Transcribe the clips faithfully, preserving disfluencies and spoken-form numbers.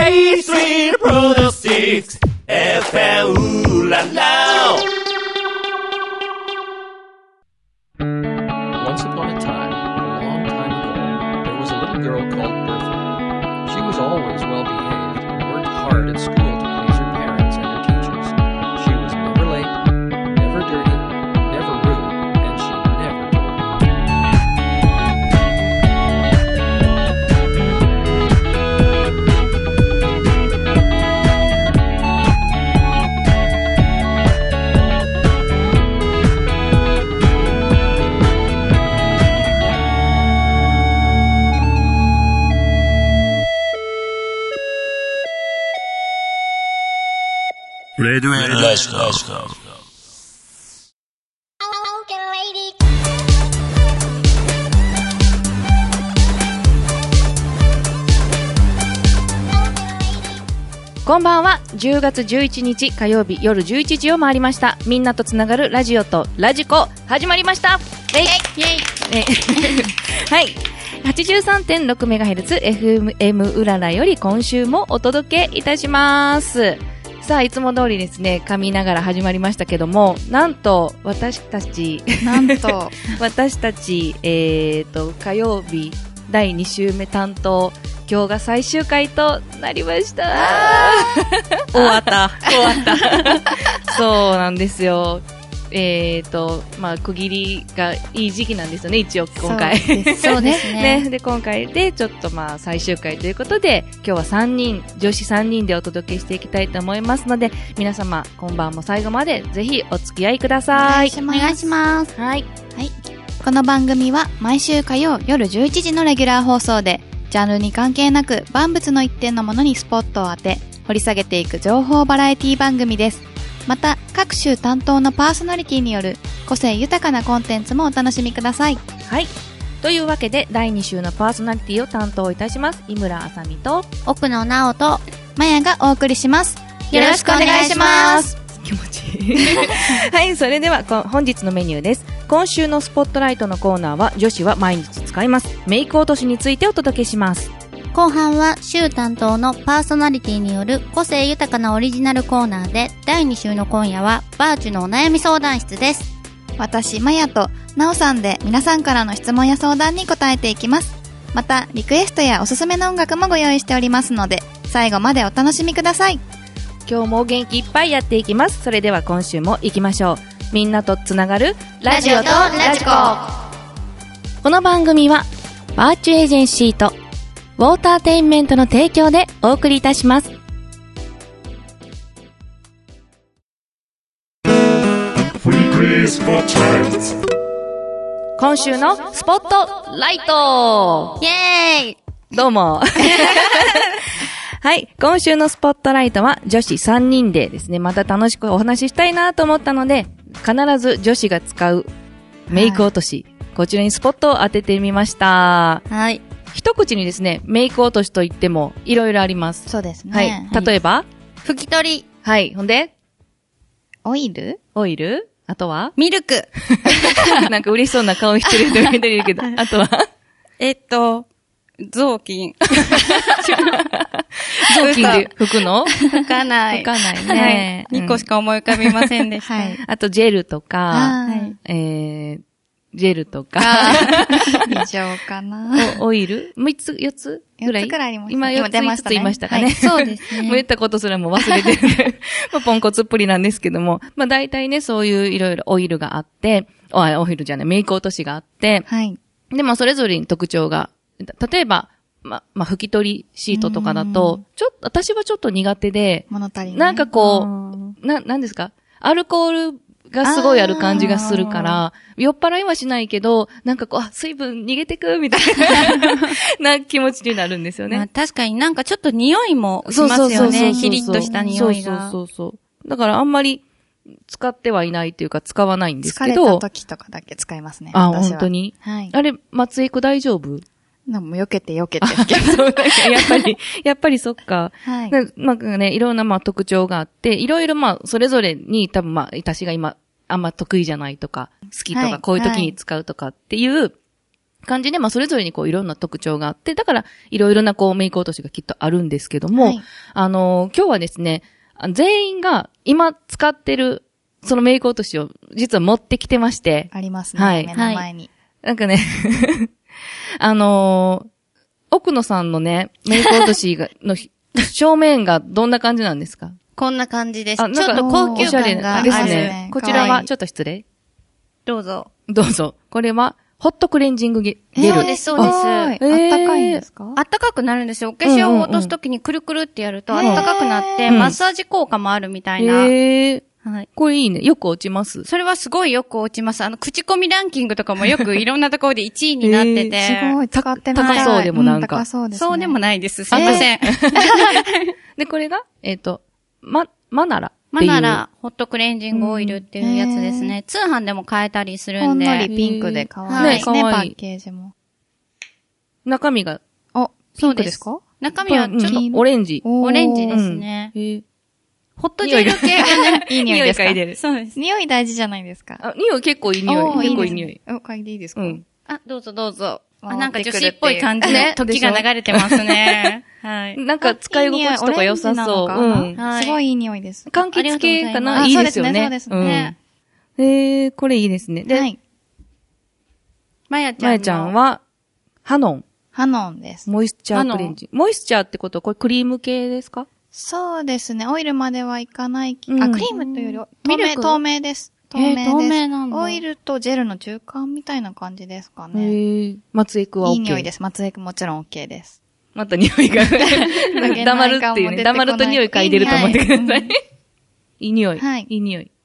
A Street Products F M ウララ Once upon a time, a long time ago, there was a little girl called Bertha. She was always well behaved and worked hard at school to please her parents and her teachers. She was never late, never dirty, never rude, and she never told Red Red Let's Go。 こんばんは。じゅうがつじゅういちにち火曜日夜じゅういちじを回りました。みんなとつながるラジオとラジコ始まりました。イェイイェイはい。はちじゅうさんてんろくメガヘルツ エフエム うららより今週もお届けいたします。さあ、いつも通りですね、噛みながら始まりましたけども、なんと私たちなんと私たちえーと火曜日だいに週目担当、今日が最終回となりました。 終わった終わったそうなんですよ。えーとまあ区切りがいい時期なんですよね、一応今回。 そうです、そうですねね。で今回でちょっとまあ最終回ということで、今日はさんにん、女子さんにんでお届けしていきたいと思いますので、皆様今晩も最後までぜひお付き合いください。 お願いします。 はい。 はい。この番組は毎週火曜夜じゅういちじのレギュラー放送で、ジャンルに関係なく万物の一点のものにスポットを当て、掘り下げていく情報バラエティ番組です。また、各週担当のパーソナリティによる個性豊かなコンテンツもお楽しみください。 はい。というわけで、だいに週のパーソナリティを担当いたします。井村あさみと、 奥野直人、まやがお送りします。よろしくお願いします。 気持ちいい。はい、それでは本日のメニューです。今週のスポットライトのコーナーは、女子は毎日使います。メイク落としについてお届けします。 後半は週担当のパーソナリティによる個性豊かなオリジナルコーナーで、だいに週の今夜はバーチュのお悩み相談室です。 私、まやとなおさんで皆さんからの質問や相談に答えていきます。また、リクエストやおすすめの音楽もご用意しておりますので、最後までお楽しみください。 今日も元気いっぱいやっていきます。それでは今週も行きましょう。みんなとつながるラジオとラジコ。 この番組はバーチュエージェンシーとウォーターテインメントの提供でお送りいたします。今週のスポットライト、 イエーイ。 どうもはい。今週のスポットライトは女子さんにんでですね、また楽しくお話ししたいなと思ったので、必ず女子が使うメイク落とし、はい、こちらにスポットを当ててみました。 はい。 一口にですね、メイク落としといってもいろいろあります。 そうですね。 はい。例えば、 拭き取り。 はい。ほんでオイルオイルあとはミルクなんか嬉しそうな顔してる人がいてるけど、あとはえっと、雑巾。 雑巾で拭くの拭かない。 拭かないね。 はい。にこしか思い浮かびませんでした。はい。 あと、ジェルとか、 はい、 えー、ジェルとか。 以上かな。 おオイルみっつ、よっつぐらいよっつくらいありました。 今よっつ、いつつ言いましたかね。はい、 そうですね。 もう言ったことすらも忘れてる。まあ、ポンコツっぷりなんですけども。まあ、大体ね、そういういろいろオイルがあって、オイルじゃない、メイク落としがあって、 はい。 でもそれぞれに特徴が、例えば、ま、まあ、拭き取りシートとかだと、ちょっと、私はちょっと苦手で、 物足りない。 なんかこう、な、なんですか？アルコールがすごいある感じがするから、酔っ払いはしないけど、なんかこう、あ、水分逃げてくみたいな、な気持ちになるんですよね。 まあ、確かになんかちょっと匂いもしますよね。ヒリッとした匂いが。 そうそうそう。だからあんまり使ってはいないというか使わないんですけど。 疲れた時とかだけ使いますね。 あ、本当に？ はい。 あれ、松江区大丈夫？ なんも避けて避けて。 そう、なんかやっぱり、やっぱりそっか。 はい。 まあね、いろんなまあ特徴があって、いろいろまあ、それぞれに多分まあ、私が今、あんま得意じゃないとか、好きとか、はい、こういう時に使うとかっていう感じで、まあ、それぞれにこう、いろんな特徴があって、だから、いろいろなこう、メイク落としがきっとあるんですけども、はい、あのー、今日はですね、全員が今使ってる、そのメイク落としを、実は持ってきてまして。 ありますね。はい。目の前に。 なんかね、あのー、奥野さんのね、メイク落としが、の、正面がどんな感じなんですか？ こんな感じです。ちょっと高級感があるですね。こちらは、ちょっと失礼。 どうぞ。 どうぞ。これは、ホットクレンジングゲル。 そうです、そうです。あったかいんですか？ あったかくなるんですよ。お化粧を落とすときにくるくるってやるとあったかくなって、マッサージ効果もあるみたいな。 へー。はい。これいいね。よく落ちます。 それはすごいよく落ちます。あの、口コミランキングとかもよくいろんなところでいちいになってて。 すごい、使ってみたい。 高そうでもなんか。 高そうですね。 そうでもないです。すいません。 で、これが、えっと、ま、マナラ。 マナラ、ホットクレンジングオイルっていうやつですね。通販でも買えたりするんで。 ほんのりピンクで可愛いですね、パッケージも。 中身が、 あ、ピンクですか？ 中身はちょっとオレンジ。 オレンジですね。ホットジェル系がね、 いい匂いですか？ そうです。 匂い大事じゃないですか？ あ、匂い結構いい匂い。結構いい匂い。 お、嗅いでいいですか？ うん。 あ、どうぞどうぞ。あ、なんか女子っぽい感じで時が流れてますね。はい。 なんか使い心地とか良さそう。うん。 すごいいい匂いです。 柑橘系かな？いいですよね。 そうですね、そうですね。 えー、これいいですね。で、 まやちゃん。 まやちゃんは、ハノン。 ハノンです。 モイスチャークレンジ。モイスチャーってことは、これクリーム系ですか？ そうですね。オイルまではいかない。あ、クリームというより、透明、透明です。透明です。透明なんだ。オイルとジェルの中間みたいな感じですかね。 へー。松エクは OK。 いい匂いです。松エクもちろん OK です。 また匂いが黙るっていうね。黙ると匂い嗅いでると思ってください。いい匂い。はい。いい匂い。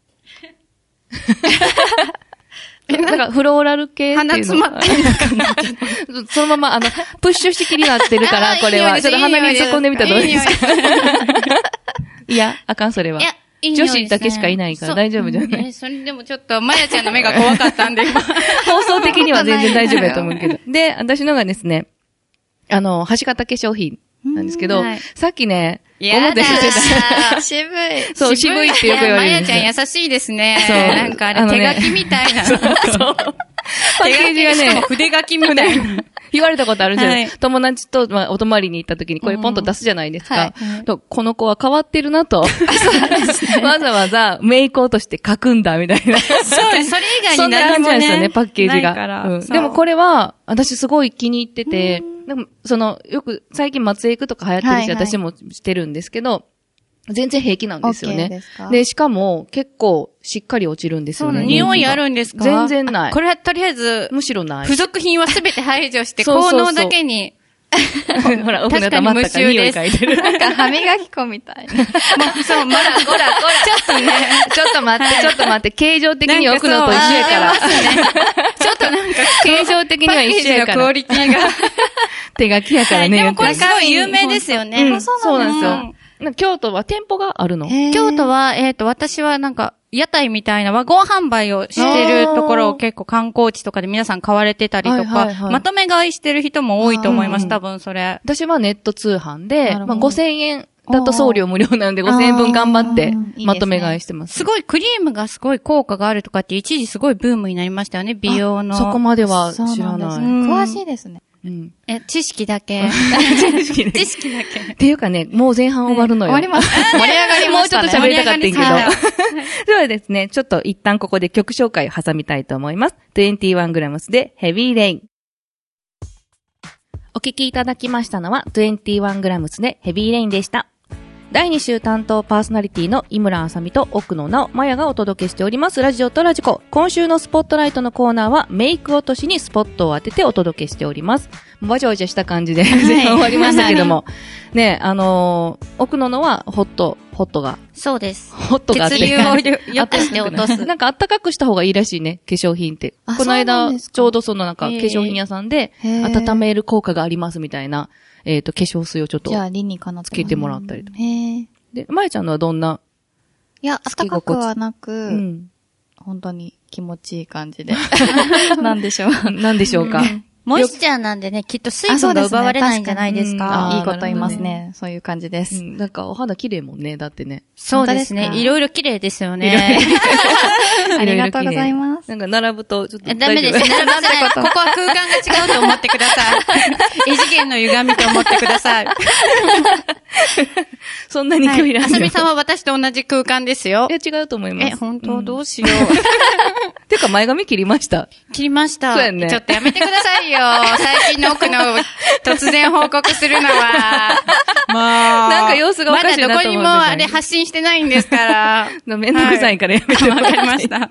なんかフローラル系っていうの。 鼻詰まってるのかなそのまま、あの、プッシュ式になってるから、これは。ちょっと鼻に突っ込んでみたらどうですか？いや、あかん、それは。いや、いい匂いですね。女子だけしかいないから大丈夫じゃない？ え、それでもちょっと、まやちゃんの目が怖かったんで、今。 放送的には全然大丈夫だと思うけど。で、私のがですね、あの、橋形化粧品なんですけど、さっきね、 やだー。 渋い。 そう、渋いってよく言われるんですよ。 まやちゃん優しいですね。そう。なんかあれ、手書きみたいな。そう。パッケージがね、筆書きみたいな。 言われたことあるじゃない。友達と、まあ、お泊まりに行った時にこれポンと出すじゃないですか。と、この子は変わってるなと。わざわざメイク落として書くんだ、みたいな。 そうです。それ以外に何もね。 そんな感じなんですよね、パッケージが。でもこれは、私すごい気に入ってて、でも、その、よく、最近松エクとか流行ってるし、私もしてるんですけど、全然平気なんですよね。で、しかも、結構、しっかり落ちるんですよね。 匂いあるんですか？ 全然ない。 これはとりあえず、 むしろない。 付属品はすべて排除して、効能だけに。 ほら、お船溜まったから匂い嗅いでる。 なんか歯磨き粉みたいな。もう、そう、まだ、こら、こら。ちょっとね、 ちょっと待って、ちょっと待って、形状的に置くのと一緒やから。 ちょっとなんか、 形状的には一緒やから。 クオリティが。 手書きやからね。 でもこれすごい有名ですよね。 そうなんですよ。京都は店舗があるの？ 京都は、えっと、私はなんか、屋台みたいなワゴン販売をしてるところを結構観光地とかで皆さん買われてたりとか、まとめ買いしてる人も多いと思います、多分それ。 私はネット通販で、まあごせんえんだと送料無料なのでごせんえんぶん頑張ってまとめ買いしてます。 すごいクリームがすごい効果があるとかって一時すごいブームになりましたよね、美容の。 そこまでは知らない。 詳しいですね。 うん、 え、知識だけ。知識だけ。知識だけ。 っていうかね、もう前半終わるのよ。 終わります。盛り上がりましたね。 もうちょっと喋りたかったんけど。ではですね、ちょっと一旦ここで曲紹介を挟みたいと思います。にじゅういちグラムス でヘビーレイン。お聞きいただきましたのは にじゅういちグラムス でヘビーレインでした。だいに週担当パーソナリティの井村あさみと奥野直まやがお届けしておりますラジオとラジコ。今週のスポットライトのコーナーはメイク落としにスポットを当ててお届けしております。わちゃわちゃした感じで前半終わりましたけども。ね、あのー、奥野のはホット、ホットが。 そうです。 ホットがあって。 血流を良くして落とす。 なんかあったかくした方がいいらしいね、化粧品って。この間、ちょうどそのなんか化粧品屋さんで温める効果がありますみたいな、えっと、化粧水をちょっと。 じゃあ、理にかなってつけてもらったりとか。 へー。 で、まゆちゃんのはどんな？ いや、暖かくはなく、うん、本当に気持ちいい感じで。なんでしょう。 なんでしょうか。 モイスチャーなんでね、きっと水分が奪われないんじゃないですか。 いいこと言いますね。そういう感じです。 なんかお肌綺麗もんね、だってね。 そうですね。いろいろ綺麗ですよね。 ありがとうございます。 なんか並ぶと、ちょっと。 ダメです。並ばない。ここは空間が違うと思ってください。異次元の歪みと思ってください。 そんなに距離ない。 あさみさんは私と同じ空間ですよ。 いや、違うと思います。 え、本当どうしよう。 てか、前髪切りました。 切りました。 そうやね。 ちょっとやめてくださいよ。最近の奥の突然報告するのは。もう。 なんか様子がおかしいなと思う。 まだどこにもあれ発信してないんですから。 めんどくさいからやめてわかりました。はい。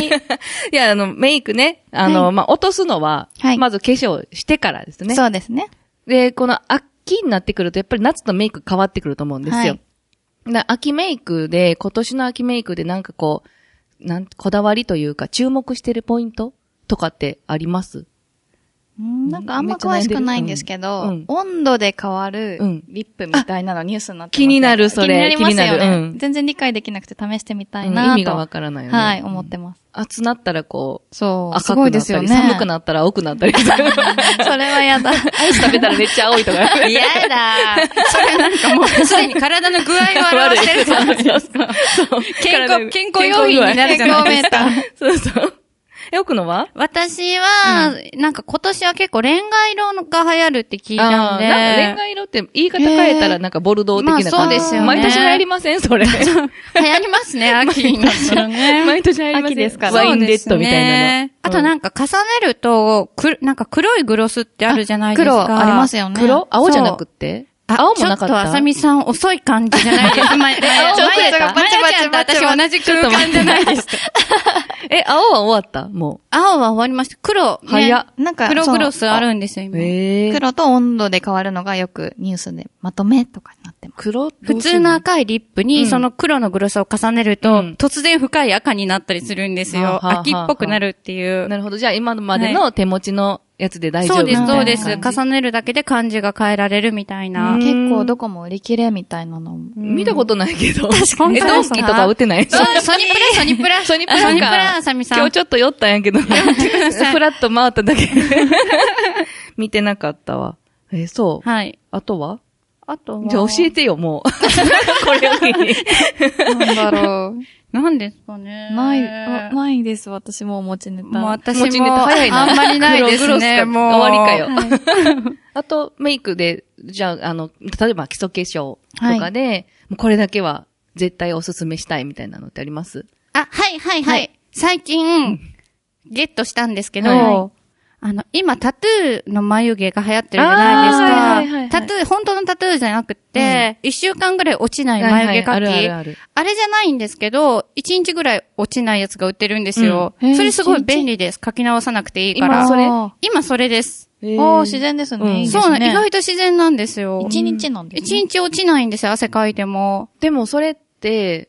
いや、あの、メイクね。あの、まあ、落とすのは、まず化粧してからですね。 そうですね。 で、この秋になってくると、やっぱり夏のメイク変わってくると思うんですよ。だ秋メイクで、今年の秋メイクでなんかこう、なん、こだわりというか、注目してるポイントとかってあります？ なんかあんま詳しくないんですけど、うん、温度で変わるリップみたいなのニュースになってます、ね、 気になる、それ。 気になりますよね、うん。全然理解できなくて試してみたいなと、うん、 意味がわからないよね。 はい、思ってます。 暑なったらこう、 そう、 赤くなったり、すごいですよね、寒くなったら青くなったり。それはやだ。アイス食べたらめっちゃ青いとか。 やだ。それなんかもうすでに体の具合を表してるじゃないですか。健康、健康要因になるじゃないですか。 そうそう。え、奥野は私は、うん、なんか今年は結構レンガ色が流行るって聞いたんで。 なんかレンガ色って言い方変えたらなんかボルドー的な感じ。 まあそうですよね。 毎年流行りませんそれ。流行りますね、秋になったらね。 毎年流行りますね。秋ですから。ワインレッドみたいなの。 ね、あとなんか重ねると、く、なんか黒いグロスってあるじゃないですか。 黒ありますよね。 黒青じゃなくって青もなかった。 ちょっとあさみさん遅い感じじゃないですか。まやちゃんと私同じ空間じゃないですか。 え、青は終わったもう。 青は終わりました。黒、ね。 早っ。 なんか、 黒グロスあるんですよ、今。 へー。黒と温度で変わるのがよくニュースでまとめとかになってます。 黒普通の赤いリップに、その黒のグロスを重ねると、突然深い赤になったりするんですよ。秋っぽくなるっていう。 なるほど。じゃあ今までの手持ちのやつで大丈夫です。 そうです、そうです。重ねるだけで感じが変えられるみたいな。 結構どこも売り切れみたいなの。 見たことないけど。 確かに。 え、ドンキとか売ってない？ ソニプラ、ソニプラ。 ソニプラか。 ソニプラ、あさみさん。 今日ちょっと酔ったんやけど。フラッと回っただけ。見てなかったわ。え、そう。 はい。 あとはあとはじゃあ教えてよ、もう。これを機に。 なんだろう。 なんですかね。 ない、ないです。私もお持ちネタ。 もう私も早いな。あんまりないですね。もう。 終わりかよ。はい、あと、メイクで、じゃあ、あの、例えば基礎化粧とかで、はい、もうこれだけは絶対おすすめしたいみたいなのってあります？ あ、はいはいはい。はい、最近、うん、ゲットしたんですけど、はいあの、今、タトゥーの眉毛が流行ってるじゃないですか。はいはいはいはい、タトゥー、本当のタトゥーじゃなくて、一、うん、週間ぐらい落ちない眉毛描き、はいはい、あるあるある。あれじゃないんですけど、一日ぐらい落ちないやつが売ってるんですよ。うん、それすごい便利です。書き直さなくていいから。 今それ今それです。 おー、自然ですね。うん、いいですね。 そうね。意外と自然なんですよ。 一日なんですね。 一日落ちないんですよ、汗かいても。 でもそれって、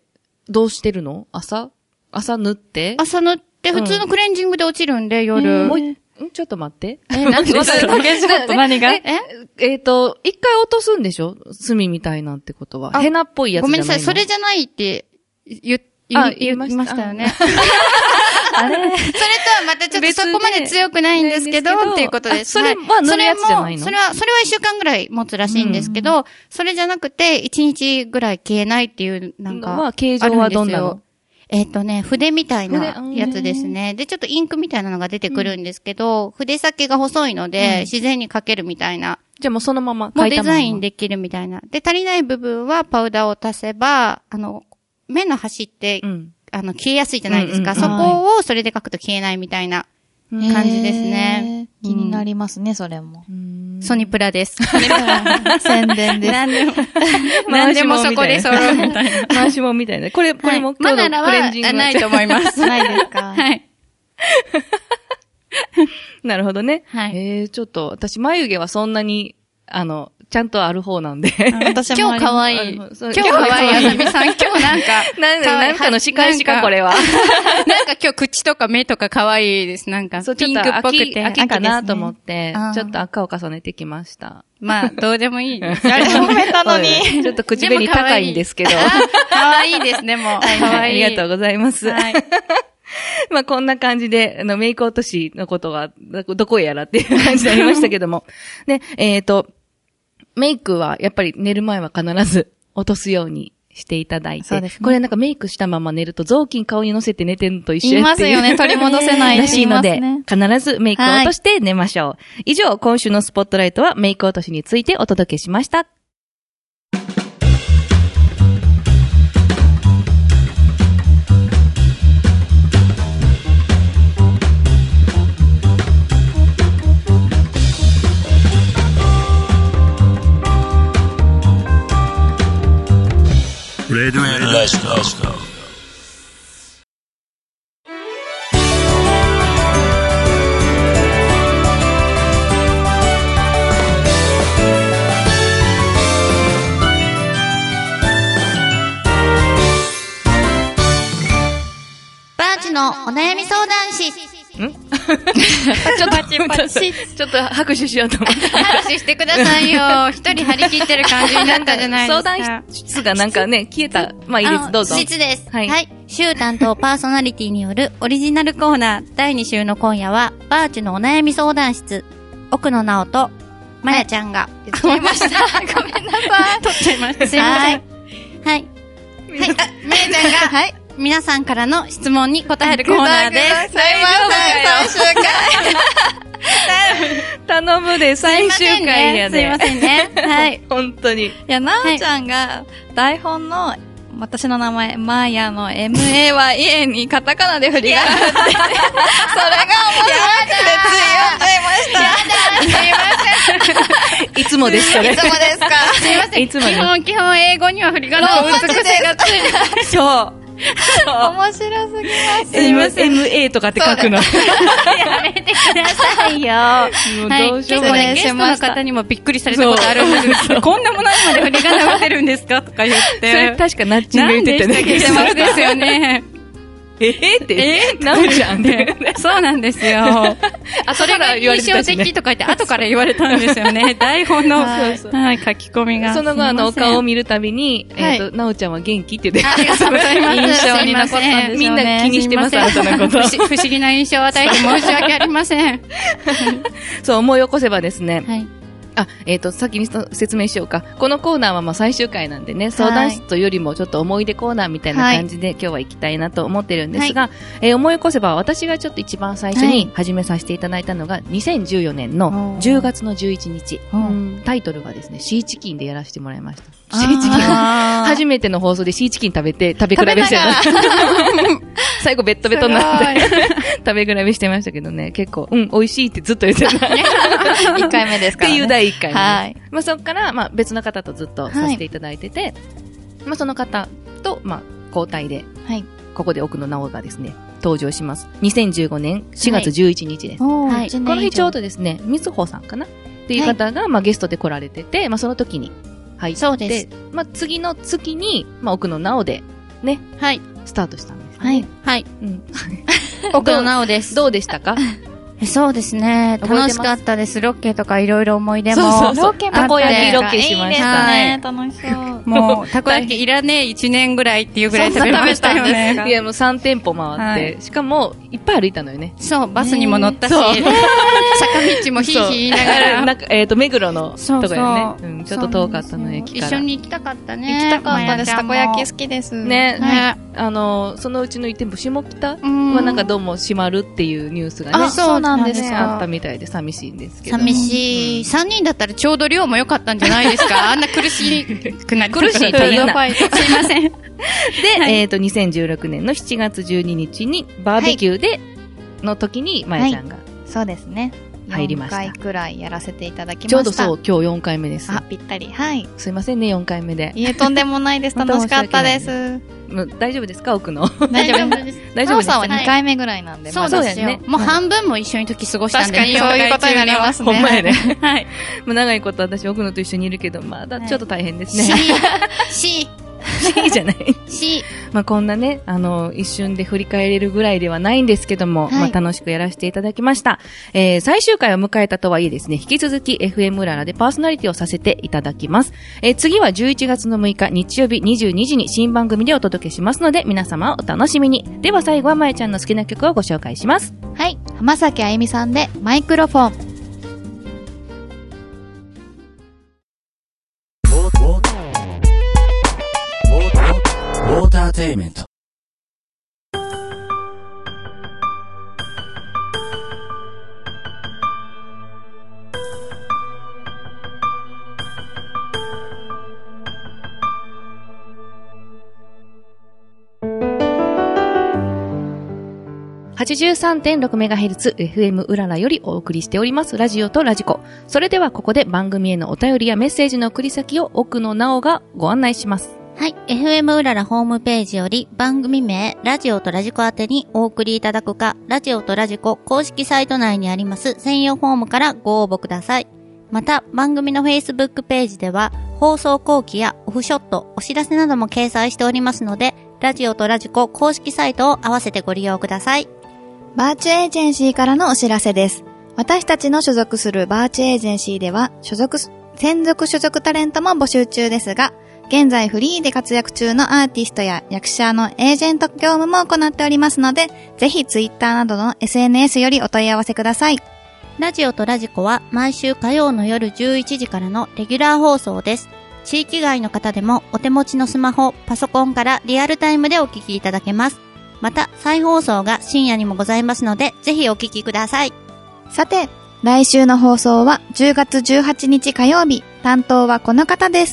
どうしてるの？朝朝塗って朝塗って、普通のクレンジングで落ちるんで、夜。 もうんちょっと待って。 え、何でちょっと何がええっと、一回落とすんでしょ墨みたいなってことは。ヘナっぽいやつじゃないの？ ごめんなさい、それじゃないって言、言、言いましたよね。あれそれとはまたちょっとそこまで強くないんですけど、っていうことです。 それは塗るやつじゃないの？ それは、それは一週間ぐらい持つらしいんですけど、それじゃなくて一日ぐらい消えないっていう、なんか。 まあ、形状はどんなの？ えっとね、筆みたいなやつですね。で、ちょっとインクみたいなのが出てくるんですけど、うん、筆先が細いので、うん、自然に描けるみたいな。 じゃあもうそのまま描いたまま。もうデザインできるみたいな。で、足りない部分はパウダーを足せば、あの、目の端って、うん、あの、消えやすいじゃないですか。うんうん、そこをそれで描くと消えないみたいな感じですね。 気になりますね、それも。 ソニプラです。 宣伝です。 何でも、何でもそこで揃うみたいな。 回しもんみたいな。これ、これも今日のクレンジングはないと思います。 ないですか？ はい。 なるほどね。 はい。 えー、ちょっと、私、眉毛はそんなに、あの、ちゃんとある方なんで。 私も今日可愛い。今日可愛いあさみさん。今日なんか。 なんなんかの仕返しか、これは。 なんか今日口とか目とか可愛いです。なんか、ピンクっぽくて。 秋かなと思って、ちょっと赤を重ねてきました。 まあ、どうでもいいです。 あれ褒めたのに。 ちょっと口紅高いんですけど。 可愛いですね、もう。 はい、ありがとうございます。はい。 まあこんな感じで、あの、メイク落としのことは、どこへやらっていう感じになりましたけども。で、えっと、メイクはやっぱり寝る前は必ず落とすようにしていただいて。そうですね。これなんかメイクしたまま寝ると雑巾顔に乗せて寝てるのと一緒やっていう。 言いますよね。取り戻せないらしいので、必ずメイクを落として寝ましょう。はい、以上、今週のスポットライトはメイク落としについてお届けしました。 レディオラジコ。 バーチのお悩み相談室。 んちょっとパチパチ。ちょっと拍手しようと思って。 拍手してくださいよ。一人張り切ってる感じになったじゃないですか。 相談室がなんかね、消えた。まあいいです、どうぞ。 室です。はい。はい。週担当パーソナリティによるオリジナルコーナーだいに週の今夜は、バーチのお悩み相談室。奥野直と、まやちゃんが。 言っちゃいました。ごめんなさい。 取っちゃいました。すいません。はい。はい。まやちゃんが、はい。皆さんからの質問に答えるコーナーです。すいません、最終回。頼むで、最終回やで。 すいませんね。はい。 本当に。いや、なおちゃんが、台本の、私の名前、マーヤの エムエーワイエー にカタカナで振り仮名振って、それが面白くてつい読んじゃいました。やだ、すいません。 いつもです、それ。 いつもですか。 すいません。 いつも基本、基本英語には振り仮名を打つ癖がついて。 そう。 面白すぎます。 すいません。エムエー とかって書くの。 やめてくださいよ。 もうどうしようもない。 ゲストの方にもびっくりされたことあるんですけど、こんなものにまで振り仮名打ってるんですかとか言って。 それ確かナッチンが言ってたね。 そうですよね。 えーって、えー、なおちゃんって。 そうなんですよ。あ、それが印象的とか言って後から言われたんですよね。台本の、はい、書き込みが。 その後、あの、お顔を見るたびに、えっと、なおちゃんは元気って言って、 ありがとうございます。 印象に残ったんですよね。みんな気にしてます、あなたのこと。 不思議な印象を与えて申し訳ありません。 そう、思い起こせばですね。 はい。 あ、えっと、先に説明しようか。このコーナーはまあ最終回なんでね、相談室よりもちょっと思い出コーナーみたいな感じで、はい、今日は行きたいなと思ってるんですが、はい、えー、思い起こせば私がちょっと一番最初に始めさせていただいたのがにせんじゅうよねんのじゅうがつのじゅういちにち。タイトルがですね、シーチキンでやらせてもらいました。シーチキン。初めての放送でシーチキン食べて、食べ比べしてました。最後ベッドベトになって食べ比べしてましたけどね、結構、うん、美味しいってずっと言ってた。 いっかいめですからね。 っていうだいいっかいめ。 はい。 まあそっから、まあ別の方とずっとさせていただいてて、はい、まあその方と、まあ交代で、はい。ここで奥野直がですね、登場します。にせんじゅうごねんしがつじゅういちにちです。 はい。 この日ちょうどですね、みずほさんかなっていう方が、はい、まあゲストで来られてて、まあその時に入って、 そうです。 まあ次の月に、まあ奥野直で、ね、 はい。 スタートしたんですね。 はい。はい。うん。奥野直です。 どうでしたか？ そうですね。楽しかったです。ロケとかいろいろ思い出も。 そうそうそう。 ロケもたこ焼きロケしました。 ね。楽しそう。 もう、たこ焼きいらねえいちねんぐらいっていうぐらい食べましたよね。 いや、もうさん店舗回って、しかも、いっぱい歩いたのよね。 そう、バスにも乗ったし、坂道もヒーヒー言いながら。 なんか、えっと、目黒のとこやね。うん、ちょっと遠かったの、駅から。 一緒に行きたかったね。 行きたかったです。たこ焼き好きです。 ね。ね。あの、そのうちのいち店舗、下北はなんかどうも閉まるっていうニュースがね。 あ、そうなんですか。あったみたいで寂しいんですけど。 寂しい。さんにんだったらちょうど量も良かったんじゃないですか。あんな苦しくなり苦しいというな。 すいません。で、 えっと、にせんじゅうろくねんのしちがつじゅうににちにバーベキューで、の時に、まやちゃんが。 そうですね。 入りました。 よんかいくらいやらせていただきました。 ちょうどそう、今日よんかいめです。 あ、ぴったり。はい。 すいませんね、よんかいめで。 いえ、とんでもないです。楽しかったです。 大丈夫ですか、奥の。 大丈夫です。大丈夫です。さんはにかいめぐらいなんで。 そうですよね。もう半分も一緒に時過ごしたんで。 確かにそういうことになりますね。 ほんまやね。 はい。 もう長いこと私奥野と一緒にいるけど、まだちょっと大変ですね。 し、し、 しいじゃないし、 まあこんなね、あの、一瞬で振り返れるぐらいではないんですけども、はい、まあ楽しくやらせていただきました。えー、最終回を迎えたとはいえですね、引き続き エフエム うららでパーソナリティをさせていただきます。えー、次はじゅういちがつのむいか日曜日にじゅうにじに新番組でお届けしますので、皆様お楽しみに。では最後はまやちゃんの好きな曲をご紹介します。 はい、浜崎あゆみさんでマイクロフォン。 ウォーターテイメント。 はちじゅうさんてんろくメガヘルツ エフエム うららよりお送りしておりますラジオとラジコ。それではここで番組へのお便りやメッセージの送り先を奥野直がご案内します。 はい。エフエム うららホームページより番組名、ラジオとラジコ宛てにお送りいただくか、ラジオとラジコ公式サイト内にあります専用フォームからご応募ください。また、番組の Facebook ページでは、放送後期やオフショット、お知らせなども掲載しておりますので、ラジオとラジコ公式サイトを合わせてご利用ください。 バーチュエージェンシーからのお知らせです。私たちの所属するバーチュエージェンシーでは、所属、専属所属タレントも募集中ですが、現在フリーで活躍中のアーティストや役者のエージェント業務も行っておりますので、ぜひツイッターなどの エスエヌエス よりお問い合わせください。 ラジオとラジコは毎週火曜の夜じゅういちじからのレギュラー放送です。地域外の方でもお手持ちのスマホ、パソコンからリアルタイムでお聞きいただけます。また、再放送が深夜にもございますので、ぜひお聞きください。 さて、来週の放送はじゅうがつじゅうはちにち火曜日、担当はこの方です。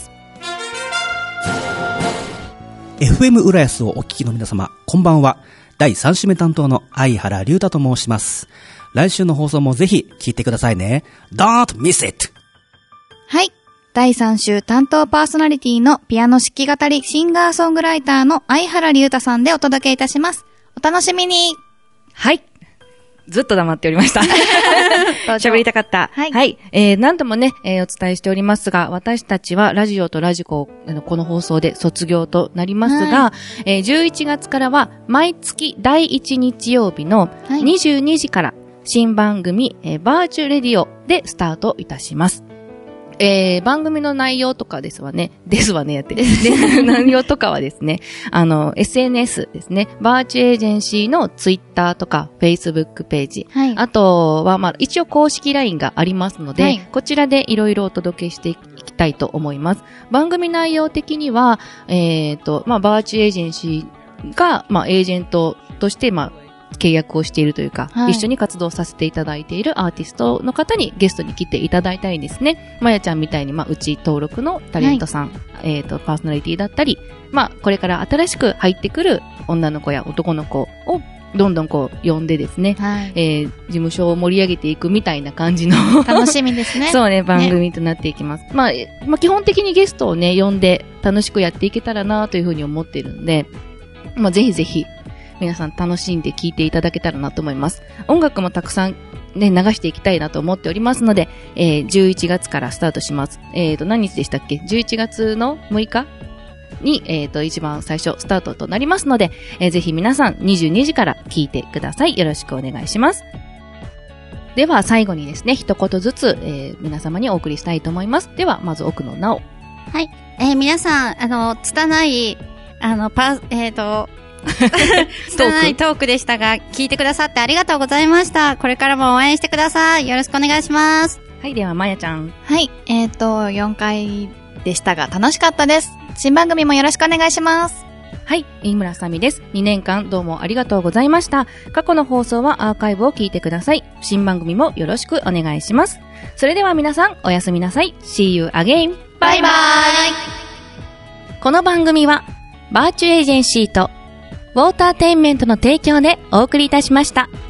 エフエム 浦安をお聞きの皆様、こんばんは。だいさん週目担当の相原龍太と申します。来週の放送もぜひ聞いてくださいね。Don't miss it! はい。だいさん週担当パーソナリティのピアノ弾き語りシンガーソングライターの相原龍太さんでお届けいたします。お楽しみに。 はい。ずっと黙っておりました。喋りたかった。はい。はい。えー、何度もね、えー、お伝えしておりますが、私たちはラジオとラジコ、この放送で卒業となりますが、はい、えー、じゅういちがつからは毎月だいいち日曜日のにじゅうにじから新番組、えー、バーチュレディオでスタートいたします。えー、番組の内容とかですわね、ですわね、やって。で、内容とかはですね、あの、エスエヌエス ですね、バーチュエージェンシーのツイッターとか、フェイスブックページ、はい、あとは、まあ、一応公式 ライン がありますので、はい、こちらでいろいろお届けしていきたいと思います。番組内容的には、えっと、まあ、バーチュエージェンシーが、まあ、エージェントとして、まあ、契約をしているというか、はい、一緒に活動させていただいているアーティストの方にゲストに来ていただいたりですね。まやちゃんみたいに、まあ、うち登録のタレントさん、はい、えっと、パーソナリティだったり、まあ、これから新しく入ってくる女の子や男の子をどんどんこう呼んでですね、はい、えー、事務所を盛り上げていくみたいな感じの楽しみですね。 そうね、番組となっていきます。ね、まあ、まあ、基本的にゲストをね、呼んで楽しくやっていけたらなというふうに思っているので、まあ、ぜひぜひ、皆さん楽しんで聴いていただけたらなと思います。音楽もたくさんね、流していきたいなと思っておりますので、えー、じゅういちがつからスタートします。えーと、何日でしたっけ ?じゅういちがつのむいかに、えーと、一番最初スタートとなりますので、えー、ぜひ皆さんにじゅうにじから聴いてください。よろしくお願いします。では最後にですね、一言ずつ、えー、皆様にお送りしたいと思います。では、まず奥野直。 はい。えー、皆さん、あの、拙い、あの、パ、えーと、拙いトークでしたが、聞いてくださってありがとうございました。これからも応援してください。よろしくお願いします。 はい、では、まやちゃん。 はい、えっと、よんかいでしたが、楽しかったです。新番組もよろしくお願いします。 はい、飯村さみです。にねんかんどうもありがとうございました。過去の放送はアーカイブを聞いてください。新番組もよろしくお願いします。それでは皆さん、おやすみなさい。See you again. バイバイ。 この番組は、バーチュエージェンシーとウォーターテインメントの提供でお送りいたしました。